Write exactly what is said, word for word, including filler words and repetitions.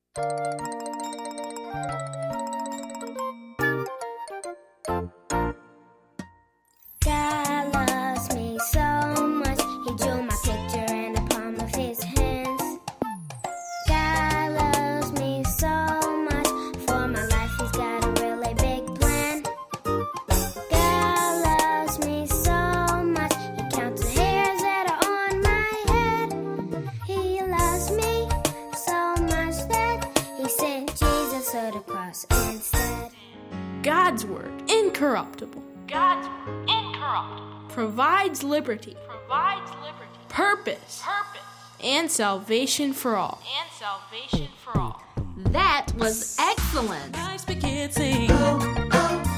God loves me so much, He drew my picture in the palm of His hands. God loves me so much, for my life He's got a really big plan. God loves me so much, He counts the hairs that are on my head. He loves me so much that He sent Jesus to the cross instead. God's Word, incorruptible. God's Word, incorruptible. Provides liberty. Provides liberty. Purpose. Purpose. And salvation for all. And salvation for all. That was excellent. Nice big kid sing. Oh, oh.